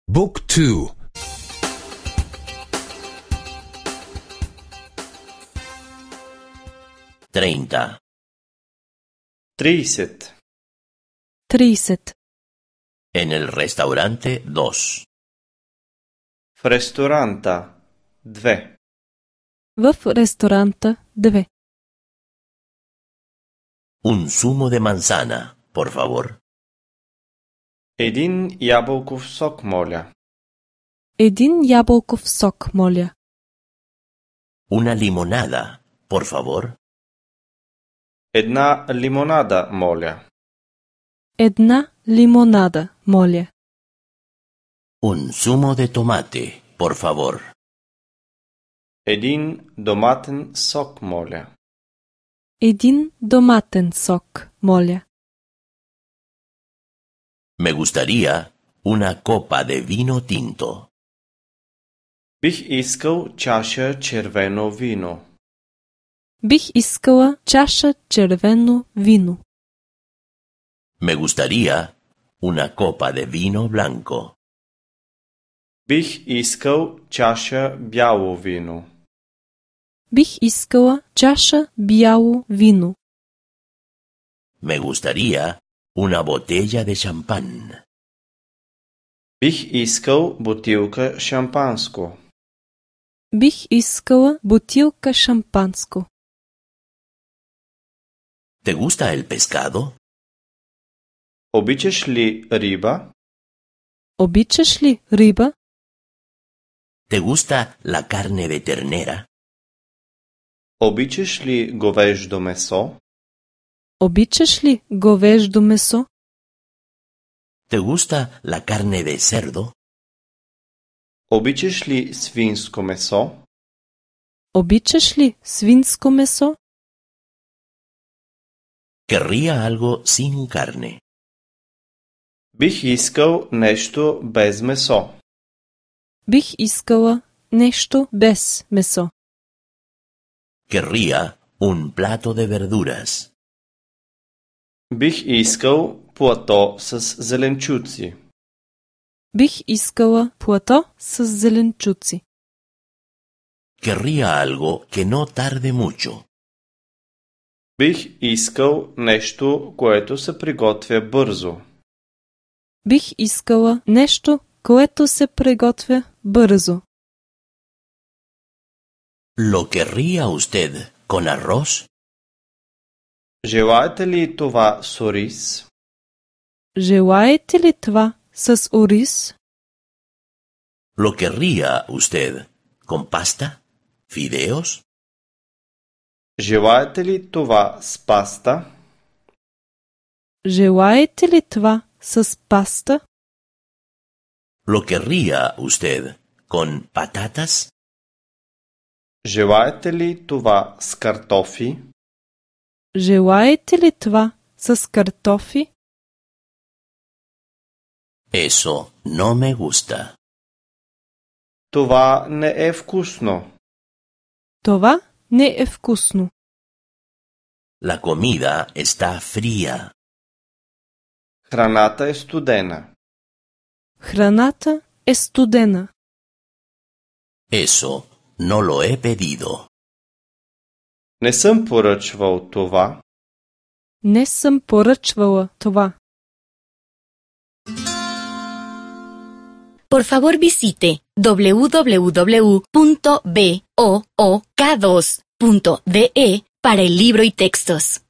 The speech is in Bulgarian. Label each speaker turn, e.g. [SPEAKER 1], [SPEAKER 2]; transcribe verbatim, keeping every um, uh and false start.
[SPEAKER 1] บุ๊กทู
[SPEAKER 2] treinta,
[SPEAKER 3] Trīsdesmit.
[SPEAKER 4] Trīsdesmit.
[SPEAKER 2] en el restaurante dos,
[SPEAKER 3] В ресторанта две.
[SPEAKER 4] В ресторанта две.
[SPEAKER 2] un zumo de manzana, por favor,
[SPEAKER 3] Един ябълков сок, моля.
[SPEAKER 4] Един ябълков сок, моля.
[SPEAKER 2] una limonada, por favor,
[SPEAKER 3] Една лимонада, моля.
[SPEAKER 4] Една лимонада, моля.
[SPEAKER 2] un zumo de tomate, por favor,
[SPEAKER 3] Един доматен сок, моля.
[SPEAKER 4] Един доматен сок, моля.
[SPEAKER 2] me gustaría una copa de vino tinto,
[SPEAKER 3] Бих искал чаша червено вино.
[SPEAKER 4] Бих искала чаша червено вино.
[SPEAKER 2] me gustaría una copa de vino blanco,
[SPEAKER 3] Бих искал чаша бяло вино.
[SPEAKER 4] Бих искала чаша бяло вино.
[SPEAKER 2] me gustaría una botella de champán,
[SPEAKER 3] Бих искал бутилка шампанско.
[SPEAKER 4] Бих искала бутилка шампанско.
[SPEAKER 2] ¿te gusta el pescado?
[SPEAKER 3] Обичаш ли риба?
[SPEAKER 4] Обичаш ли риба?
[SPEAKER 2] ¿te gusta la carne de ternera?
[SPEAKER 3] Обичаш ли говеждо месо?
[SPEAKER 4] Обичаш ли говеждо месо?
[SPEAKER 2] ¿te gusta la carne de cerdo?
[SPEAKER 3] Обичаш ли свинско месо?
[SPEAKER 4] Обичаш ли свинско месо?
[SPEAKER 2] Querría algo sin carne.
[SPEAKER 3] Бих искал нещо без месо.
[SPEAKER 4] Бих искала нещо без месо.
[SPEAKER 2] Querría un plato de verduras.
[SPEAKER 3] Бих искал плато с зеленчуци.
[SPEAKER 4] Бих искала плато с зеленчуци.
[SPEAKER 2] Querría algo que no tarde mucho.
[SPEAKER 3] Бих искал нещо, което се приготвя бързо.
[SPEAKER 4] Бих искала нещо, което се приготвя бързо.
[SPEAKER 2] ¿Lo querría usted con arroz?
[SPEAKER 3] Желаете ли това с ориз?
[SPEAKER 4] Желаете ли това с ориз?
[SPEAKER 2] ¿Lo querría usted con pasta? ¿Fideos?
[SPEAKER 3] Желаете ли това с паста?
[SPEAKER 4] Желаете ли това с паста?
[SPEAKER 2] ¿Lo querría usted con patatas?
[SPEAKER 3] Желаете ли това с картофи?
[SPEAKER 4] Желаете ли това с картофи?
[SPEAKER 2] Eso no me gusta.
[SPEAKER 3] Това не е вкусно.
[SPEAKER 4] Това не е вкусно.
[SPEAKER 2] La comida está fría.
[SPEAKER 3] Храната е студена.
[SPEAKER 4] Храната е студена.
[SPEAKER 2] Eso no lo he pedido.
[SPEAKER 3] Не съм поръчвал това.
[SPEAKER 4] Не съм поръчвала това.
[SPEAKER 5] Por favor visite doble u doble u doble u punto book dos punto de para el libro y textos.